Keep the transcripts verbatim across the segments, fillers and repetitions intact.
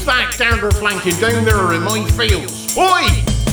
Who's that gander flanking down there in my fields? Oi!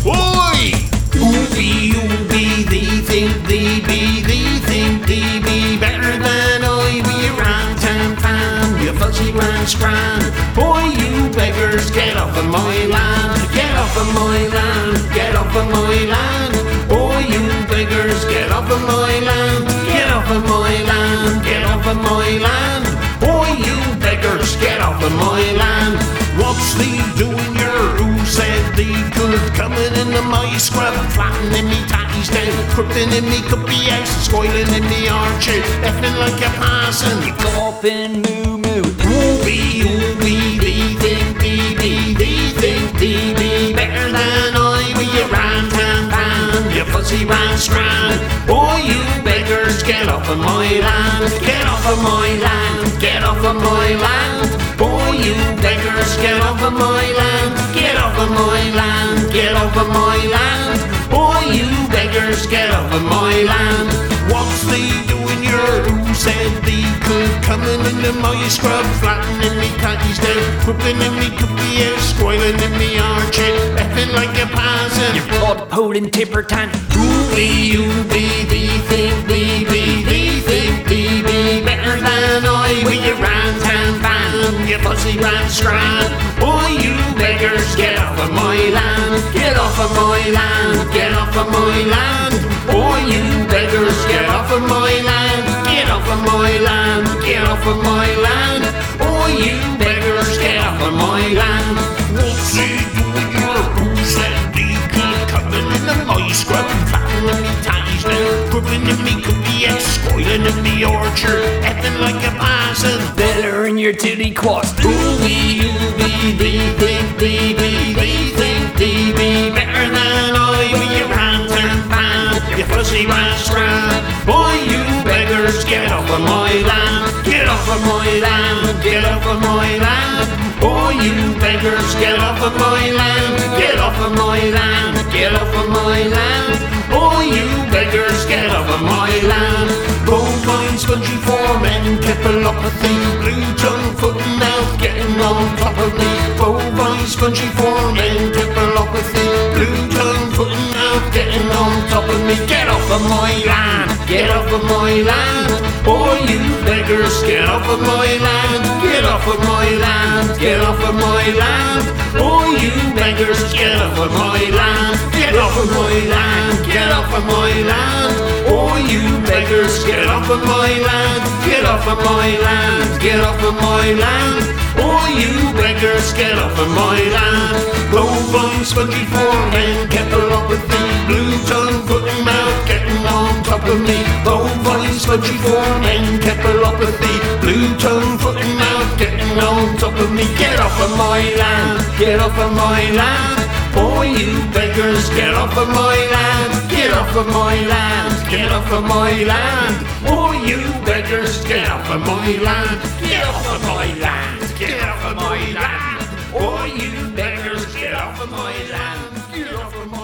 Oi! Ooby, ooby, thee think thee be, thee think thee be better than I. We ran tam tam, you fuzzy ran scran. Boy, you beggars, get off of my land, get off of my land, get off of my land. Boy, you beggars, get off of my land, get off of my land, get off of my land. Boy, you beggars, get off of my land. What's thee doing here? Who said thee could? Coming into my scrub, flattening me tatties down, crooked in me cuppy house, spoiling in me orchard, effing like a passing. You gawping moo moo. Ooby, ooby, thee think thee be, thee think thee be better than I. Will you ran tam tam, you fuzzy ran scran. Boy, you beggars, get off of my land, get off of my land, get off of my land. Boy, you beggars, get off of my land, get off of my land, get off of my land. Boy, you beggars, get off of my land. What's thee doing here? Who said thee could? Coming into my scrub, flattening me tatties down, crooked in me cuppy house, spoiling in me orchard, effing like a passing. You blood-pulling tipper-tan. Ooby, ooby, thee think thee be, thee think thee be better than I. Will you ran tam tam, you fuzzy ran scran. Boy, you beggars, get off of my land, get off of my land, get off of my land. Boy, you beggars, get off of my land, get off of my land, get off of my land. Boy, you beggars, get off of my land. What's he doing here? Who said thee could? Coming into my scrub, flattening me tatties down, crooked in me cookie house, spoiling in me orchard, effing like a passing. Better in your titty quast. Ooby, ooby, thee think thee be, thee think thee be better than I. Will you ran tam tam, you fuzzy ran scran. Boy, you beggars, get off of my land, get off of my land, get off of my land. Boy, you beggars, get off of my land, get off of my land, get off of my land. Boy, you beggars, get off of my land. Bovine, spongy form, encephalopathy, blue tongue, foot and mouth, getting on top of me. Bovine, spongy form, encephalopathy, blue tongue, foot and mouth, getting on top of me. Get off of my land, get off of my land. Boy, you beggars, get off of my land, get off of my land, get off of my land. Boy, you beggars, get off of my land, get off of my land, get off of my land. Boy, you beggars, get off of my land, get off of my land, get off of my land. Boy, you beggars, get off of my land. Bovine, spongy form, encephalopathy, blue tongue, foot and mouth, getting on top of me. Bovine, spongy form, encephalopathy, blue tongue, foot and mouth, getting on top of me. Get off of my land, get off of my land. Boy, you beggars, get off of my land, get off of my land, get off of my land. Boy, you beggars, get off of my land, get off of my land, get off of my land. Boy, you beggars, get off of my land, get off of my